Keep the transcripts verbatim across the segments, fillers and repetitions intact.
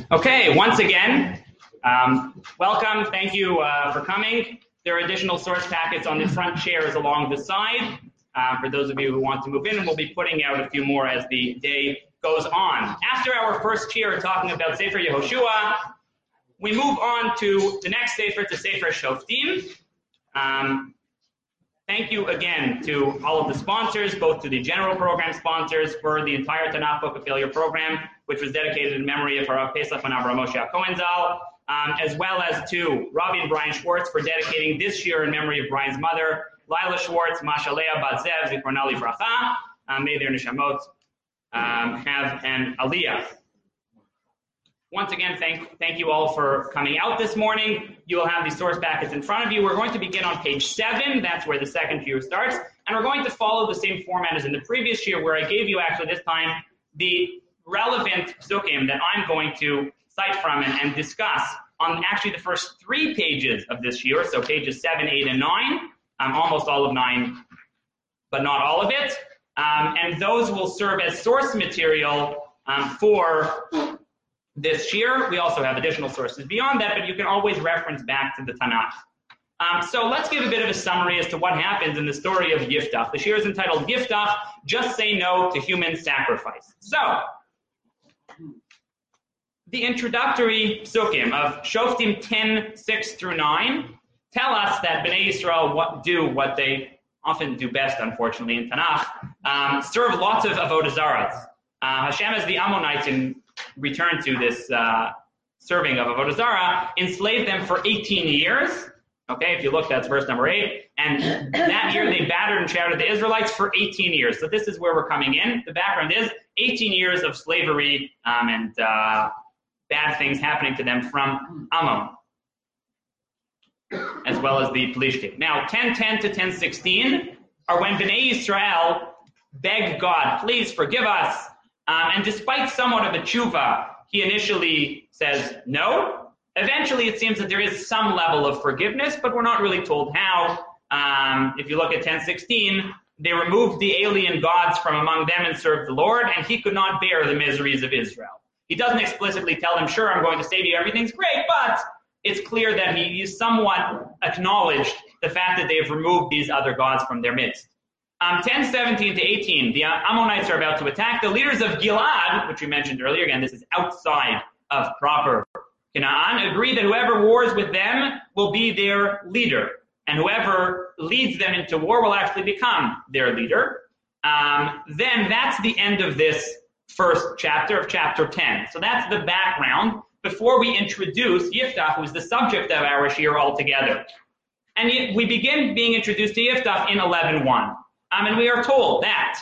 Okay, once again, um, welcome. Thank you uh, for coming. There are additional source packets on the front chairs along the side uh, for those of you who want to move in, and we'll be putting out a few more as the day goes on. After our first cheer talking about Sefer Yehoshua, we move on to the next Sefer, to Sefer Shoftim. Um, Thank you again to all of the sponsors, both to the general program sponsors for the entire Tanakh Book of Failure program, which was dedicated in memory of Harav Pesach and Avraham Moshe Cohen Zal, um, as well as to Rabbi and Brian Schwartz for dedicating this year in memory of Brian's mother, Lila Schwartz, Mashalea Bat Zev, Zichronah Livracha. Uh, may their neshamot um, have an aliyah. Once again, thank, thank you all for coming out this morning. You will have these source packets in front of you. We're going to begin on page seven. That's where the second year starts. And we're going to follow the same format as in the previous year, where I gave you actually this time the relevant psukim that I'm going to cite from and, and discuss on actually the first three pages of this year. So pages seven, eight, and nine, um, almost all of nine, but not all of it. Um, and those will serve as source material um, for this year. We also have additional sources beyond that, but you can always reference back to the Tanakh. Um, so let's give a bit of a summary as to what happens in the story of Yiftach. The shir is entitled Yiftach, Just Say No to Human Sacrifice. So, the introductory psukim of Shoftim ten, six through nine tell us that Bnei Yisrael what, do what they often do best, unfortunately, in Tanakh, um, serve lots of avodah zaras. Uh, Hashem, as the Ammonites in return to this uh, serving of Avodah Zarah, enslaved them for eighteen years. Okay, if you look, that's verse number eight. And that year they battered and shattered the Israelites for eighteen years. So this is where we're coming in. The background is eighteen years of slavery um, and uh, bad things happening to them from Ammon, as well as the Pelishtim. Now, ten ten to ten sixteen are when Bnei Yisrael beg God, please forgive us. Um, and despite somewhat of a tshuva, he initially says no. Eventually, it seems that there is some level of forgiveness, but we're not really told how. Um, if you look at ten sixteen, they removed the alien gods from among them and served the Lord, and he could not bear the miseries of Israel. He doesn't explicitly tell them, sure, I'm going to save you, everything's great, but it's clear that he, he somewhat acknowledged the fact that they have removed these other gods from their midst. Um, ten seventeen to eighteen, the Ammonites are about to attack. The leaders of Gilad, which we mentioned earlier, again, this is outside of proper Canaan, agree that whoever wars with them will be their leader, and whoever leads them into war will actually become their leader. Um, then that's the end of this first chapter of chapter ten. So that's the background before we introduce Yiftach, who is the subject of our shir altogether. And we begin being introduced to Yiftach in eleven one. Um, and we are told that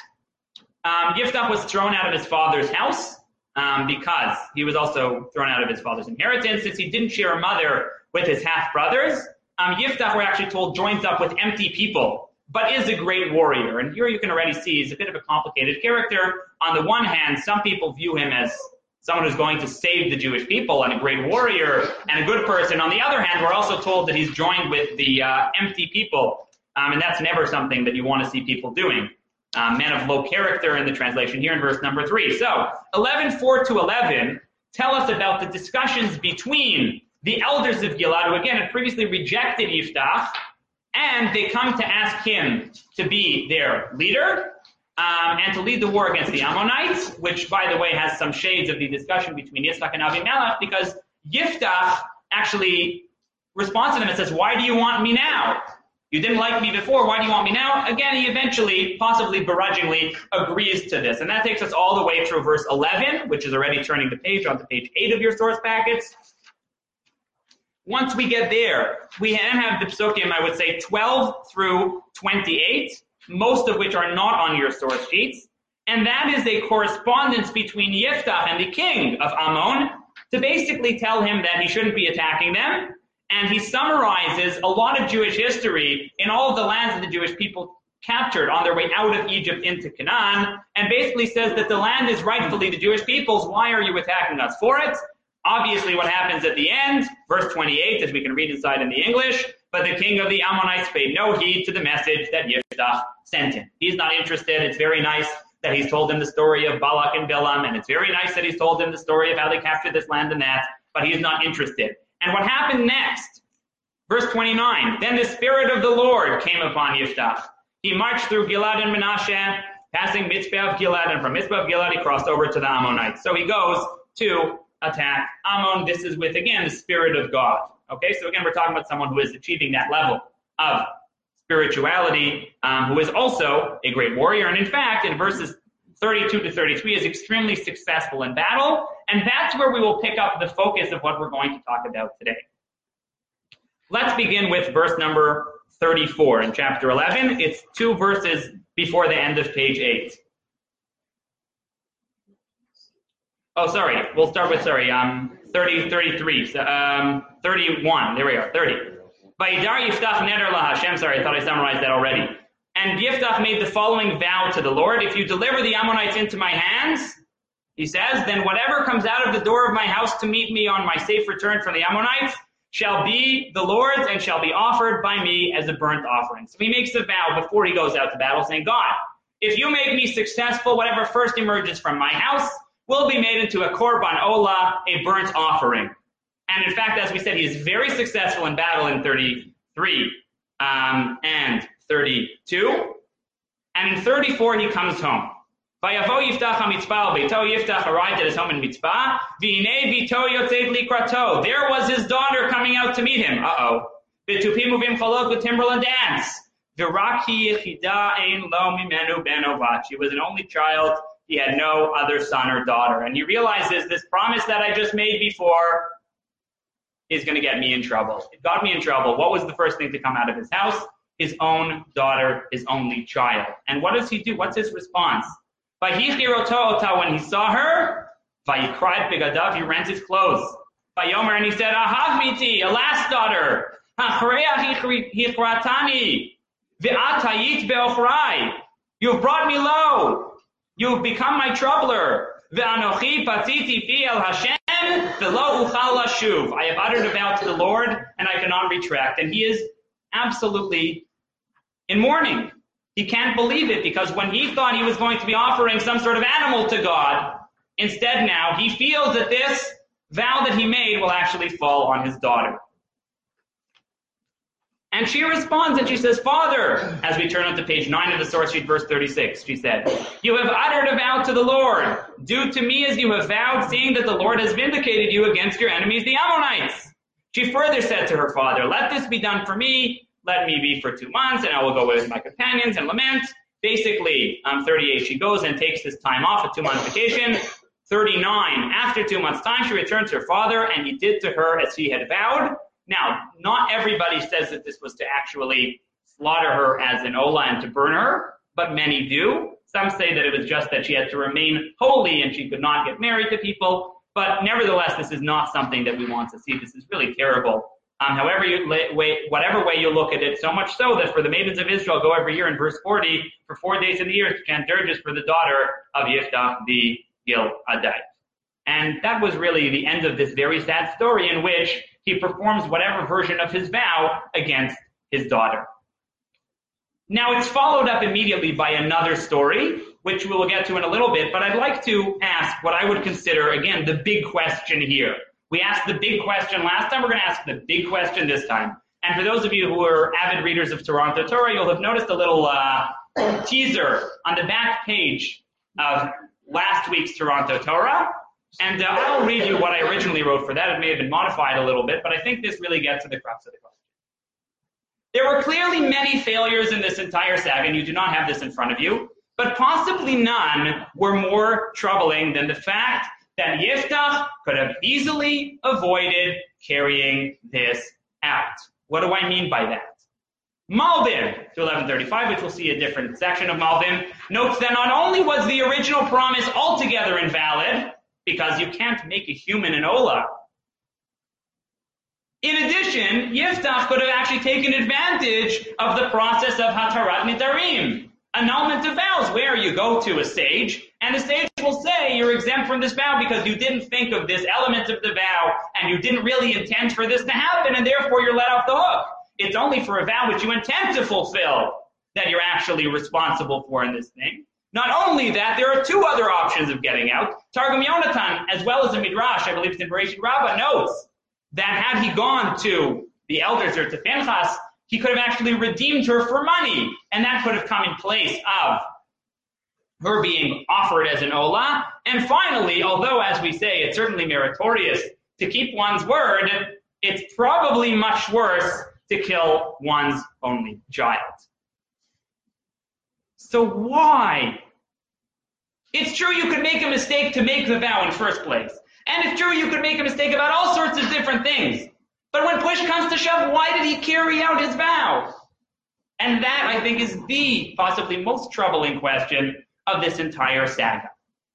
um, Yiftach was thrown out of his father's house um, because he was also thrown out of his father's inheritance. Since he didn't share a mother with his half-brothers, um, Yiftach, we're actually told, joins up with empty people, but is a great warrior. And here you can already see he's a bit of a complicated character. On the one hand, some people view him as someone who's going to save the Jewish people and a great warrior and a good person. On the other hand, we're also told that he's joined with the uh, empty people. Um, and that's never something that you want to see people doing. Um, men of low character in the translation here in verse number three. So eleven four to eleven tell us about the discussions between the elders of Gilad, who again had previously rejected Yiftach, and they come to ask him to be their leader um, and to lead the war against the Ammonites, which, by the way, has some shades of the discussion between Yitzchak and Avimelech, because Yiftach actually responds to them and says, why do you want me now? You didn't like me before, why do you want me now? Again, he eventually, possibly begrudgingly, agrees to this. And that takes us all the way through verse eleven, which is already turning the page onto page eight of your source packets. Once we get there, we then have the psukim, I would say, twelve through twenty-eight, most of which are not on your source sheets. And that is a correspondence between Yiftach and the king of Ammon to basically tell him that he shouldn't be attacking them. And he summarizes a lot of Jewish history in all of the lands that the Jewish people captured on their way out of Egypt into Canaan, and basically says that the land is rightfully the Jewish people's. Why are you attacking us for it? Obviously, what happens at the end, verse twenty-eight, as we can read inside in the English, but the king of the Ammonites paid no heed to the message that Yiftach sent him. He's not interested. It's very nice that he's told him the story of Balak and Bilam, and it's very nice that he's told him the story of how they captured this land and that, but he's not interested. And what happened next? Verse twenty-nine, then the Spirit of the Lord came upon Yiftach. He marched through Gilad and Menashe, passing Mitzpah of Gilad, and from Mitzpah of Gilad he crossed over to the Ammonites. So he goes to attack Ammon. This is with, again, the Spirit of God. Okay, so again, we're talking about someone who is achieving that level of spirituality, um, who is also a great warrior. And in fact, in verses thirty-two to thirty-three, is extremely successful in battle. And that's where we will pick up the focus of what we're going to talk about today. Let's begin with verse number thirty-four in chapter eleven. It's two verses before the end of page eight. Oh, sorry. We'll start with, sorry, um, thirty, thirty-three, so, um, thirty-one. There we are, thirty. Vayidar Yiftach neder laHashem. Sorry, I thought I summarized that already. And Yiftach made the following vow to the Lord. If you deliver the Ammonites into my hands, he says, then whatever comes out of the door of my house to meet me on my safe return from the Ammonites shall be the Lord's and shall be offered by me as a burnt offering. So he makes a vow before he goes out to battle, saying, God, if you make me successful, whatever first emerges from my house will be made into a korban olah, a burnt offering. And in fact, as we said, he is very successful in battle in thirty-three um, and thirty-two. And in thirty-four, he comes home. Vayavo Yiftach ha-mitzpah beito. Yiftach arrived at his home in Mitzpah. V'hinei bito yotzeit likrato. There was his daughter coming out to meet him. Uh-oh. V'tupim uvim chalot with timbrel and dance. V'rak hi yechida ein lo mimenu ben ovat. She was an only child. He had no other son or daughter. And he realizes this promise that I just made before is going to get me in trouble. It got me in trouble. What was the first thing to come out of his house? His own daughter, his only child. And what does he do? What's his response? When he saw her, Vayikrat begadav, he rent his clothes. Vayomer, and he said, Ahav miti, alas, daughter, Hachreach hichratani, ve'atayit be'ochrai. You've brought me low. You've become my troubler. Ve'anochi patiti fi el Hashem, ve'lo uchal lashuv. I have uttered a vow to the Lord, and I cannot retract. And he is absolutely in mourning. He can't believe it, because when he thought he was going to be offering some sort of animal to God, instead now he feels that this vow that he made will actually fall on his daughter. And she responds and she says, Father, as we turn on to page nine of the source sheet, verse thirty-six, she said, you have uttered a vow to the Lord. Do to me as you have vowed, seeing that the Lord has vindicated you against your enemies, the Ammonites. She further said to her father, let this be done for me. Let me be for two months, and I will go with my companions and lament. Basically, um, thirty-eight, she goes and takes this time off, a two-month vacation. thirty-nine, after two months' time, she returns to her father, and he did to her as he had vowed. Now, not everybody says that this was to actually slaughter her as an olah and to burn her, but many do. Some say that it was just that she had to remain holy and she could not get married to people. But nevertheless, this is not something that we want to see. This is really terrible. Um, however, you, way, whatever way you look at it, so much so that for the maidens of Israel go every year in verse forty for four days in the year to chant dirges for the daughter of Yiftach the Gileadite. And that was really the end of this very sad story in which he performs whatever version of his vow against his daughter. Now, it's followed up immediately by another story, which we will get to in a little bit, but I'd like to ask what I would consider, again, the big question here. We asked the big question last time, we're going to ask the big question this time. And for those of you who are avid readers of Toronto Torah, you'll have noticed a little uh, teaser on the back page of last week's Toronto Torah. And uh, I'll read you what I originally wrote for that. It may have been modified a little bit, but I think this really gets to the crux of the question. There were clearly many failures in this entire saga, and you do not have this in front of you, but possibly none were more troubling than the fact that Yiftach could have easily avoided carrying this out. What do I mean by that? Malbim, to eleven thirty-five, which we'll see a different section of Malbim, notes that not only was the original promise altogether invalid, because you can't make a human an olah. In addition, Yiftach could have actually taken advantage of the process of Hatarat Nidarim, annulment of vows, where you go to a sage, and the sage will say you're exempt from this vow because you didn't think of this element of the vow, and you didn't really intend for this to happen, and therefore you're let off the hook. It's only for a vow which you intend to fulfill that you're actually responsible for in this thing. Not only that, there are two other options of getting out. Targum Yonatan, as well as the Midrash, I believe it's in Bereshit Rabbah, notes that had he gone to the elders or to Pinchas, he could have actually redeemed her for money, and that could have come in place of her being offered as an olah. And finally, although, as we say, it's certainly meritorious to keep one's word, it's probably much worse to kill one's only child. So why? It's true you could make a mistake to make the vow in the first place. And it's true you could make a mistake about all sorts of different things. But when push comes to shove, why did he carry out his vow? And that, I think, is the possibly most troubling question of this entire saga.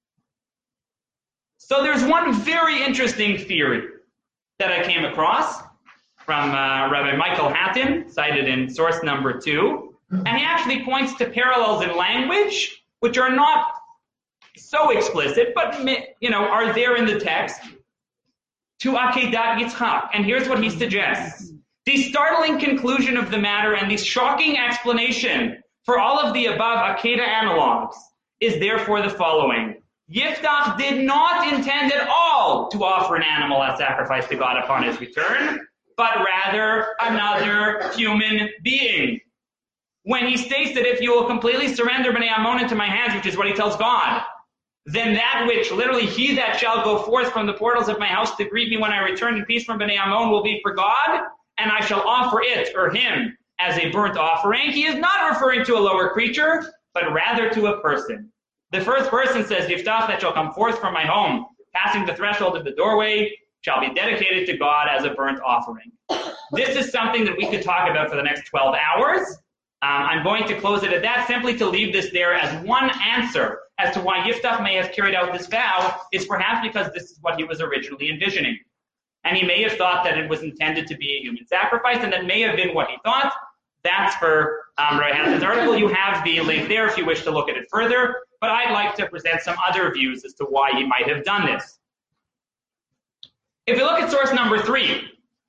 So there's one very interesting theory that I came across from uh, Rabbi Michael Hatton, cited in source number two. And he actually points to parallels in language, which are not so explicit, but, you know, are there in the text, to Akedat Yitzchak. And here's what he suggests. The startling conclusion of the matter and the shocking explanation for all of the above Akedah analogs is therefore the following. Yiftach did not intend at all to offer an animal as sacrifice to God upon his return, but rather another human being. When he states that if you will completely surrender Bnei Ammon into my hands, which is what he tells God, then that which, literally, he that shall go forth from the portals of my house to greet me when I return in peace from Bnei Ammon will be for God, and I shall offer it, or him, as a burnt offering. He is not referring to a lower creature, but rather to a person. The first person says, Yiftach that shall come forth from my home, passing the threshold of the doorway, shall be dedicated to God as a burnt offering. This is something that we could talk about for the next twelve hours. Um, I'm going to close it at that, simply to leave this there as one answer as to why Yiftach may have carried out this vow, is perhaps because this is what he was originally envisioning. And he may have thought that it was intended to be a human sacrifice, and that may have been what he thought. That's for um, Roy Hanson's article. You have the link there if you wish to look at it further. But I'd like to present some other views as to why he might have done this. If you look at source number three,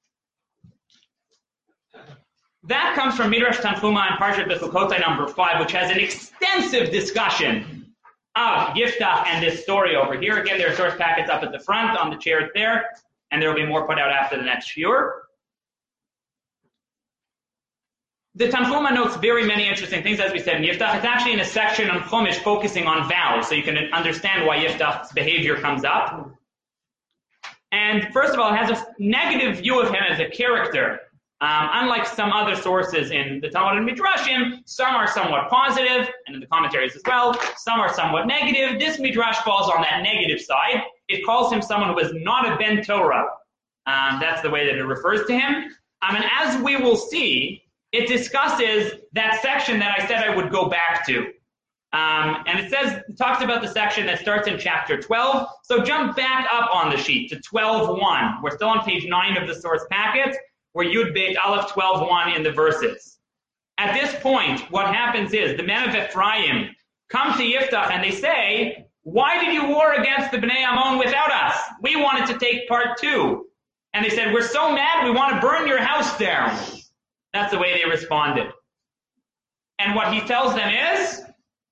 that comes from Midrash Tanchuma and Parshat Bechukotai number five, which has an extensive discussion of Yiftach and this story over here. Again, there are source packets up at the front on the chairs there, and there will be more put out after the next shiur. The Tanchuma notes very many interesting things, as we said in Yiftach. It's actually in a section on Chumash focusing on vows, so you can understand why Yiftach's behavior comes up. And first of all, it has a negative view of him as a character. Um, unlike some other sources in the Talmud and Midrashim, some are somewhat positive, and in the commentaries as well, some are somewhat negative. This Midrash falls on that negative side. It calls him someone who is not a Ben Torah. Um, that's the way that it refers to him. Um, and as we will see, it discusses that section that I said I would go back to. Um, and it says, it talks about the section that starts in chapter twelve. So jump back up on the sheet to twelve one. We're still on page nine of the source packet, where Yud Beit Aleph twelve one in the verses. At this point, what happens is the men of Ephraim come to Yiftach and they say, why did you war against the Bnei Ammon without us? We wanted to take part too. And they said, we're so mad, we want to burn your house down. That's the way they responded. And what he tells them is,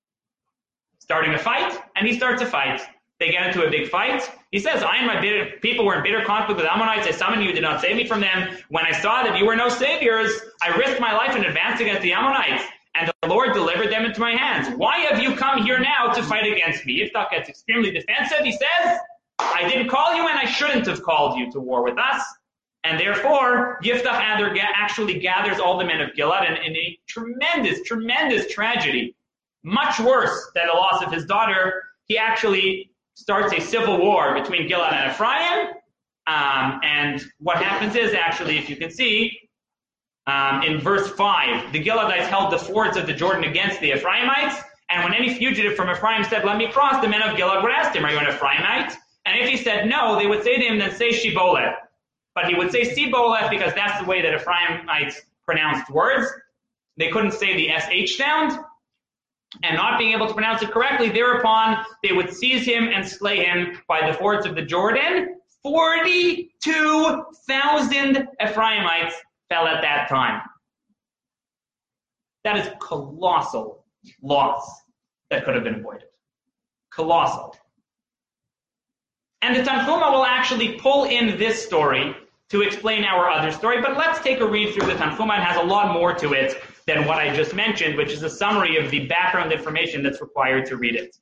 starting a fight, and he starts a fight. They get into a big fight. He says, I and my bitter, people were in bitter conflict with Ammonites. I summoned you, did not save me from them. When I saw that you were no saviors, I risked my life in advance against the Ammonites, and the Lord delivered them into my hands. Why have you come here now to fight against me? Yiftach gets extremely defensive. He says, I didn't call you, and I shouldn't have called you to war with us. And therefore, Yiftach actually gathers all the men of Gilad, and in a tremendous, tremendous tragedy, much worse than the loss of his daughter, he actually starts a civil war between Gilad and Ephraim. Um, and what happens is, actually, if you can see, um, in verse five, the Giladites held the fords of the Jordan against the Ephraimites. And when any fugitive from Ephraim said, let me cross, the men of Gilad would ask him, are you an Ephraimite? And if he said no, they would say to him, then say Shiboleth. But he would say Siboleth because that's the way that Ephraimites pronounced words. They couldn't say the S H sound. And not being able to pronounce it correctly, thereupon they would seize him and slay him by the fords of the Jordan. forty-two thousand Ephraimites fell at that time. That is colossal loss. that could have been avoided. Colossal. And the Tanhuma will actually pull in this story to explain our other story, but let's take a read through the Tanhuma. It has a lot more to it than what I just mentioned, which is a summary of the background information that's required to read it.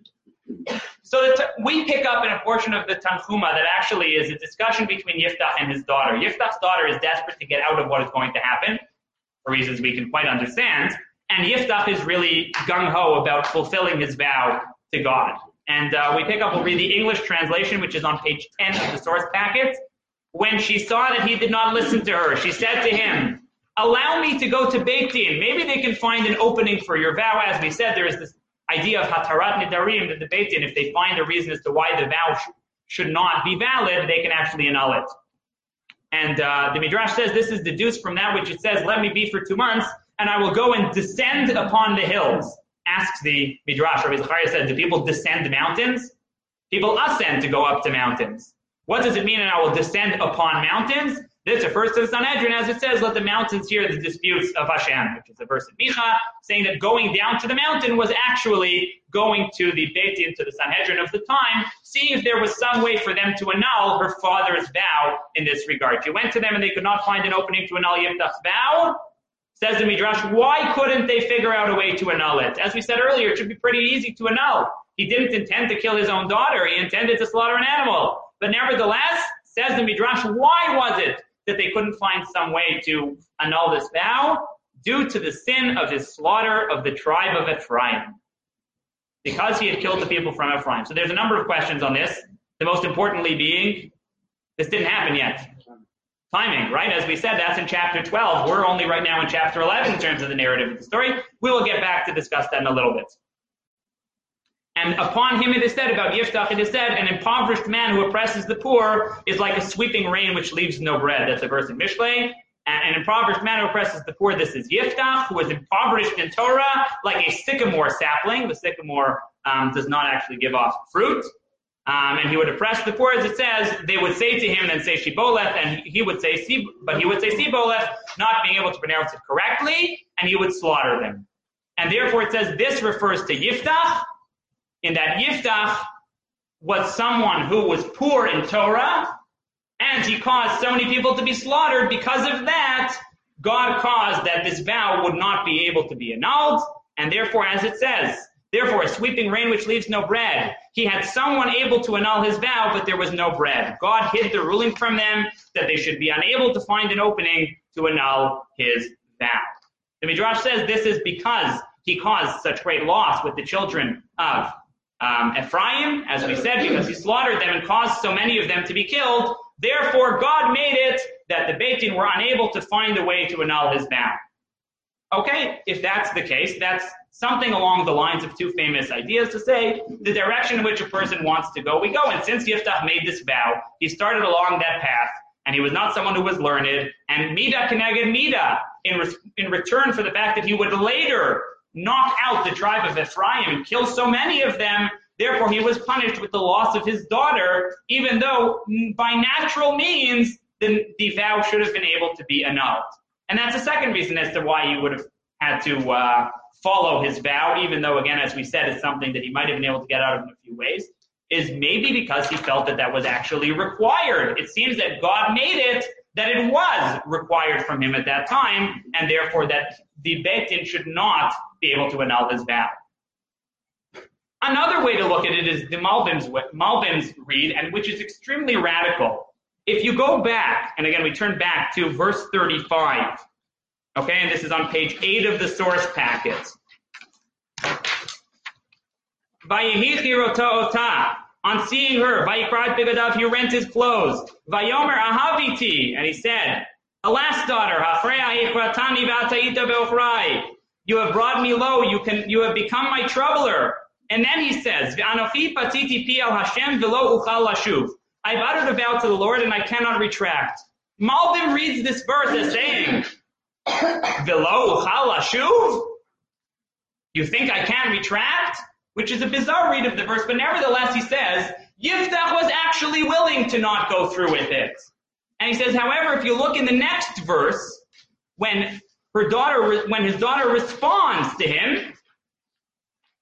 So that we pick up in a portion of the Tanhuma that actually is a discussion between Yiftach and his daughter. Yiftach's daughter is desperate to get out of what is going to happen, for reasons we can quite understand, and Yiftach is really gung-ho about fulfilling his vow to God. And uh, we pick up, we'll read the English translation, which is on page ten of the source packet. When she saw that he did not listen to her, she said to him, allow me to go to Beit Din. Maybe they can find an opening for your vow. As we said, there is this idea of Hatarat Nidarim, that the Beit Din, if they find a reason as to why the vow sh- should not be valid, they can actually annul it. And uh, the Midrash says this is deduced from that which it says, let me be for two months, and I will go and descend upon the hills. Asks the Midrash, Rabbi Zachariah said, do people descend mountains? People ascend to go up to mountains. What does it mean, and I will descend upon mountains? This refers to the Sanhedrin, as it says, let the mountains hear the disputes of Hashem, which is a verse in Micha, saying that going down to the mountain was actually going to the Beit Din, to the Sanhedrin of the time, seeing if there was some way for them to annul her father's vow in this regard. She went to them and they could not find an opening to annul Yiftach's vow. Says the Midrash, why couldn't they figure out a way to annul it? As we said earlier, it should be pretty easy to annul. He didn't intend to kill his own daughter. He intended to slaughter an animal. But nevertheless, says the Midrash, why was it that they couldn't find some way to annul this vow? Due to the sin of his slaughter of the tribe of Ephraim. Because he had killed the people from Ephraim. So there's a number of questions on this. The most importantly being, this didn't happen yet. Timing, right? As we said, that's in chapter twelve. We're only right now in chapter eleven in terms of the narrative of the story. We will get back to discuss that in a little bit. And upon him it is said, about Yiftach it is said, an impoverished man who oppresses the poor is like a sweeping rain which leaves no bread. That's a verse in Mishlei. And an impoverished man who oppresses the poor, this is Yiftach, who is impoverished in Torah, like a sycamore sapling. The sycamore um, does not actually give off fruit. Um, and he would oppress the poor, as it says. They would say to him, then say Shiboleth, and he would say, but he would say Siboleth, not being able to pronounce it correctly, and he would slaughter them. And therefore it says this refers to Yiftach, in that Yiftach was someone who was poor in Torah, and he caused so many people to be slaughtered. Because of that, God caused that this vow would not be able to be annulled, and therefore, as it says, therefore a sweeping rain which leaves no bread. He had someone able to annul his vow, but there was no bread. God hid the ruling from them that they should be unable to find an opening to annul his vow. The Midrash says this is because he caused such great loss with the children of um, Ephraim, as we said, because he slaughtered them and caused so many of them to be killed. Therefore, God made it that the Beit Din were unable to find a way to annul his vow. Okay, if that's the case, that's something along the lines of two famous ideas to say the direction in which a person wants to go, we go. And since Yiftach made this vow, he started along that path, and he was not someone who was learned, and Mida Keneged Mida, in, re- in return for the fact that he would later knock out the tribe of Ephraim and kill so many of them, therefore he was punished with the loss of his daughter, even though by natural means the, the vow should have been able to be annulled. And that's a second reason as to why he would have had to uh, follow his vow, even though, again, as we said, it's something that he might have been able to get out of in a few ways, is maybe because he felt that that was actually required. It seems that God made it that it was required from him at that time, and therefore that the Beit Din should not be able to annul his vow. Another way to look at it is the Malbim's, Malbim's read, and which is extremely radical. If you go back, and again we turn back to verse thirty-five, okay, and this is on page eight of the source packet. Vayehichi roto ota, on seeing her, vayikrat begadav, he rent his clothes. Vayomer ahaviti, and he said, alas, daughter, hafrei ha'ikratani v'ataita be'ochrai, you have brought me low, you can, you have become my troubler. And then he says, v'anofi patiti pi al Hashem v'lo uchal lashuv, I've uttered a vow to the Lord and I cannot retract. Malbim reads this verse as saying, V'lo uchal lashuv? You think I can't retract? Which is a bizarre read of the verse, but nevertheless he says, Yiftach was actually willing to not go through with it. And he says, however, if you look in the next verse, when her daughter, when his daughter responds to him,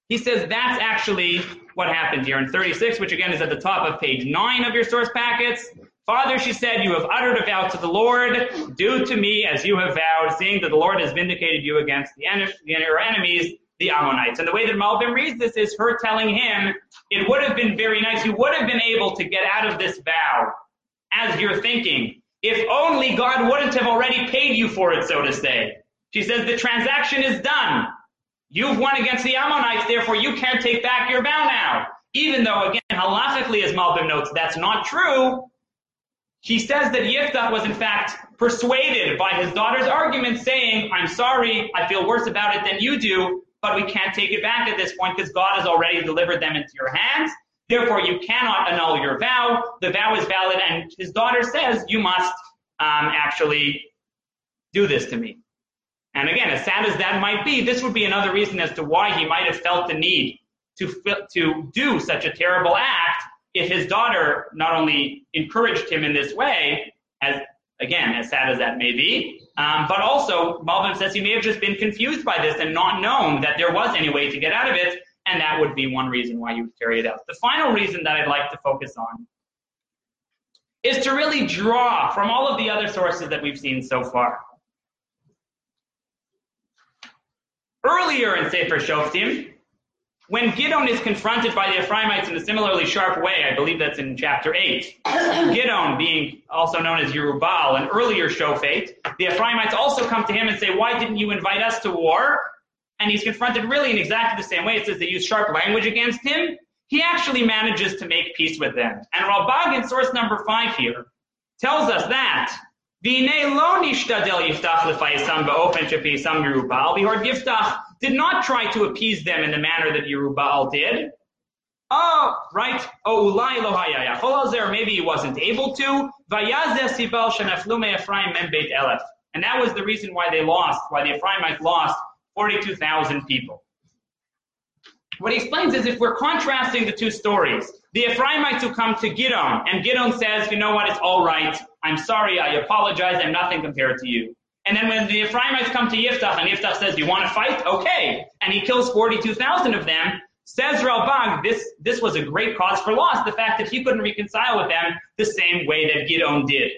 he says that's actually what happened here in thirty-six, which again is at the top of page nine of your source packets. Father, she said, you have uttered a vow to the Lord. Do to me as you have vowed, seeing that the Lord has vindicated you against the en- your enemies, the Ammonites. And the way that Malbim reads this is her telling him, it would have been very nice, you would have been able to get out of this vow, as you're thinking, if only God wouldn't have already paid you for it, so to say. She says, the transaction is done. You've won against the Ammonites, therefore you can't take back your vow now. Even though, again, halachically, as Malbim notes, that's not true. She says that Yiftach was in fact persuaded by his daughter's argument saying, I'm sorry, I feel worse about it than you do, but we can't take it back at this point because God has already delivered them into your hands. Therefore, you cannot annul your vow. The vow is valid, and his daughter says, you must um, actually do this to me. And again, as sad as that might be, this would be another reason as to why he might have felt the need to to do such a terrible act if his daughter not only encouraged him in this way, as again, as sad as that may be, um, but also Malbim says he may have just been confused by this and not known that there was any way to get out of it, and that would be one reason why you would carry it out. The final reason that I'd like to focus on is to really draw from all of the other sources that we've seen so far. Earlier in Sefer Shoftim, when Gidon is confronted by the Ephraimites in a similarly sharp way, I believe that's in chapter eight, Gidon being also known as Yerubal, an earlier Shofet, the Ephraimites also come to him and say, why didn't you invite us to war? And he's confronted really in exactly the same way. It says they use sharp language against him. He actually manages to make peace with them. And Ralbag in source number five here tells us that V'nei lo nishtadel Yiftach l'fayisam ba'ofen shepiyisam Yerubal. Behold, Yiftach did not try to appease them in the manner that Yerubal did. Oh, right. Oh, ulai lo haya yachol al zer. Maybe he wasn't able to. Vayazeh sibal shenaflu me'Ephraim mem beit elef. And that was the reason why they lost, why the Ephraimites lost forty-two thousand people. What he explains is if we're contrasting the two stories, the Ephraimites who come to Gidon, and Gidon says, you know what, it's all right. I'm sorry, I apologize, I'm nothing compared to you. And then when the Ephraimites come to Yiftach, and Yiftach says, do you want to fight? Okay. And he kills forty-two thousand of them. Says Ralbag, this, this was a great cause for loss, the fact that he couldn't reconcile with them the same way that Gidon did.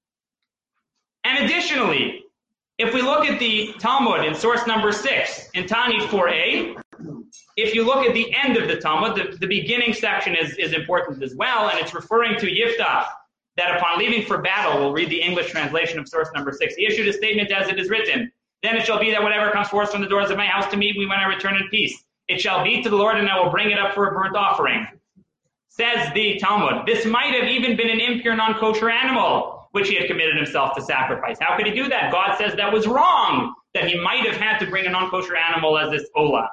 And additionally, if we look at the Talmud in source number six, in Ta'anit four a, if you look at the end of the Talmud, the, the beginning section is, is important as well, and it's referring to Yiftach, that upon leaving for battle, we'll read the English translation of source number six, he issued a statement as it is written, then it shall be that whatever comes forth from the doors of my house to meet me when I return in peace, it shall be to the Lord, and I will bring it up for a burnt offering. Says the Talmud, this might have even been an impure, non-kosher animal, which he had committed himself to sacrifice. How could he do that? God says that was wrong, that he might have had to bring a non-kosher animal as this olah.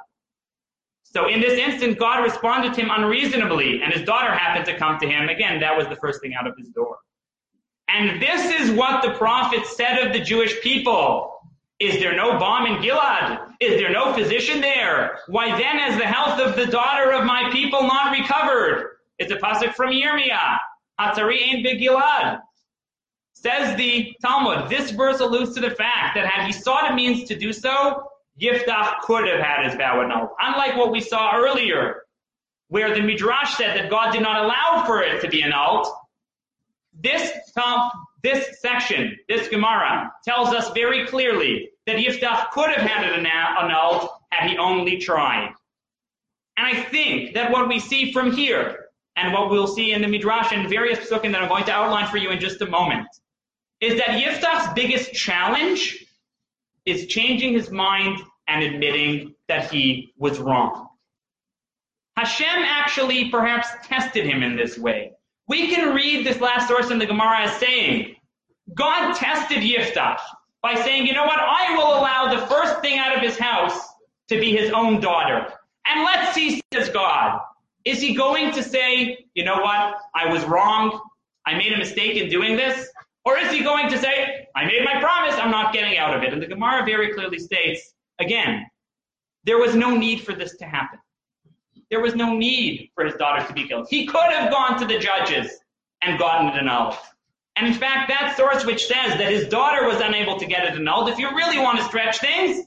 So in this instant, God responded to him unreasonably, and his daughter happened to come to him. Again, that was the first thing out of his door. And this is what the prophet said of the Jewish people. Is there no balm in Gilad? Is there no physician there? Why then has the health of the daughter of my people not recovered? It's a pasuk from Yirmiyah. Hatzari ain't b'Gilad. Says the Talmud, this verse alludes to the fact that had he sought a means to do so, Yiftach could have had his vow annulled. Unlike what we saw earlier, where the Midrash said that God did not allow for it to be annulled, this, um, this section, this Gemara, tells us very clearly that Yiftach could have had it annulled had he only tried. And I think that what we see from here, and what we'll see in the Midrash and various psukim that I'm going to outline for you in just a moment, is that Yiftach's biggest challenge is changing his mind and admitting that he was wrong. Hashem actually perhaps tested him in this way. We can read this last source in the Gemara as saying, God tested Yiftach by saying, you know what, I will allow the first thing out of his house to be his own daughter. And let's see, says God, is he going to say, you know what, I was wrong, I made a mistake in doing this? Or is he going to say, I made my promise, I'm not getting out of it? And the Gemara very clearly states, again, there was no need for this to happen. There was no need for his daughter to be killed. He could have gone to the judges and gotten it annulled. And in fact, that source which says that his daughter was unable to get it annulled, if you really want to stretch things,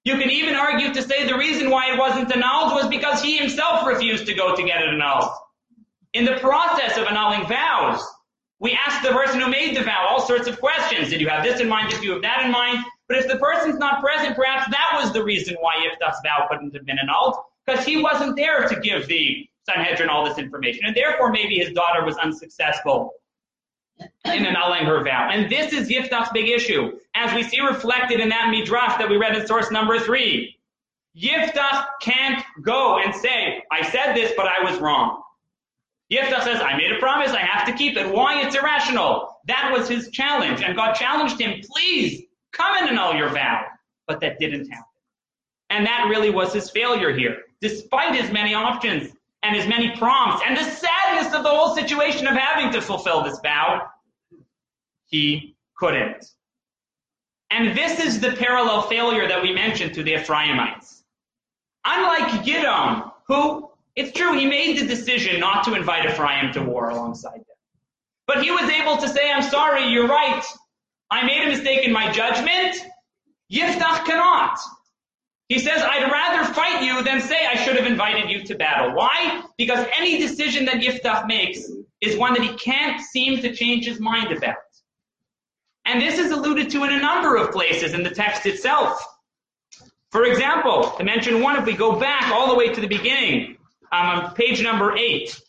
You can even argue to say the reason why it wasn't annulled was because he himself refused to go to get it annulled. In the process of annulling vows, we ask the person who made the vow all sorts of questions. Did you have this in mind? Did you have that in mind? But if the person's not present, perhaps that was the reason why Yiftach's vow couldn't have been annulled, because he wasn't there to give the Sanhedrin all this information, and therefore maybe his daughter was unsuccessful in annulling her vow. And this is Yiftach's big issue, as we see reflected in that midrash that we read in source number three. Yiftach can't go and say, I said this, but I was wrong. Yiftach says, I made a promise, I have to keep it. Why? It's irrational. That was his challenge, and God challenged him, please, come and annul your vow. But that didn't happen. And that really was his failure here. Despite his many options and his many prompts and the sadness of the whole situation of having to fulfill this vow, he couldn't. And this is the parallel failure that we mentioned to the Ephraimites. Unlike Gideon, who, it's true, he made the decision not to invite Ephraim to war alongside them. But he was able to say, I'm sorry, you're right. I made a mistake in my judgment. Yiftach cannot. He says, I'd rather fight you than say I should have invited you to battle. Why? Because any decision that Yiftach makes is one that he can't seem to change his mind about. And this is alluded to in a number of places in the text itself. For example, to mention one, if we go back all the way to the beginning, um, on page number eight,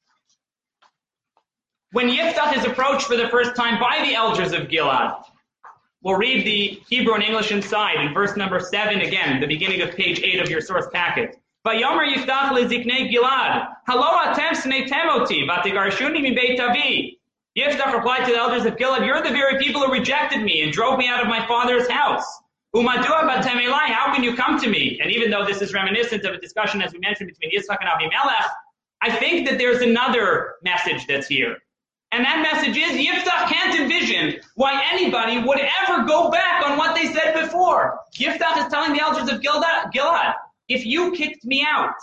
when Yiftach is approached for the first time by the elders of Gilad, we'll read the Hebrew and English inside in verse number seven again, the beginning of page eight of your source packet. Vayomer Yiftach leziknei Gilad, halo atem snetem oti, vatigarshuni mi beit avi. Yiftach replied to the elders of Gilad, you're the very people who rejected me and drove me out of my father's house. Umadua batem elai, how can you come to me? And even though this is reminiscent of a discussion, as we mentioned, between Yitzchak and Avimelech, I think that there's another message that's here. And that message is, Yiftach can't envision why anybody would ever go back on what they said before. Yiftach is telling the elders of Gilad, Gilad, if you kicked me out,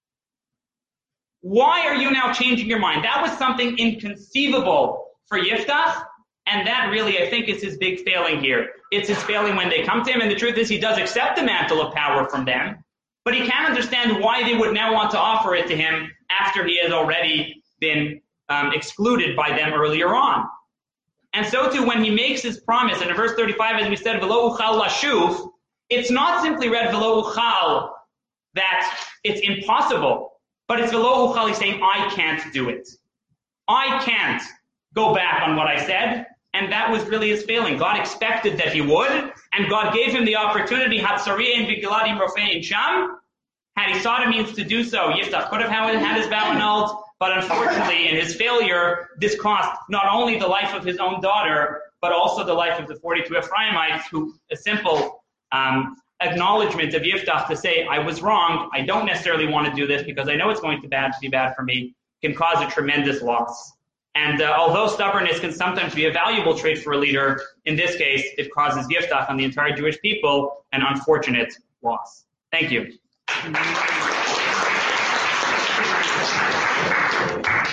why are you now changing your mind? That was something inconceivable for Yiftach, and that really, I think, is his big failing here. It's his failing when they come to him, and the truth is he does accept the mantle of power from them, but he can't understand why they would now want to offer it to him after he has already been Um, excluded by them earlier on. And so too, when he makes his promise, and in verse thirty-five, as we said, V'lo uchal lashuv, it's not simply read V'lo uchal, that it's impossible, but it's V'lo uchal, he's saying, I can't do it. I can't go back on what I said, and that was really his failing. God expected that he would, and God gave him the opportunity, Hatsariya and Vigiladi Rofei in Sham. Had he sought a means to do so, Yiftach could have had his vow annulled. But unfortunately, in his failure, this cost not only the life of his own daughter, but also the life of the forty-two Ephraimites, who a simple um, acknowledgement of Yiftach to say, I was wrong, I don't necessarily want to do this because I know it's going to bad to be bad for me, can cause a tremendous loss. And uh, although stubbornness can sometimes be a valuable trait for a leader, in this case, it causes Yiftach and the entire Jewish people an unfortunate loss. Thank you.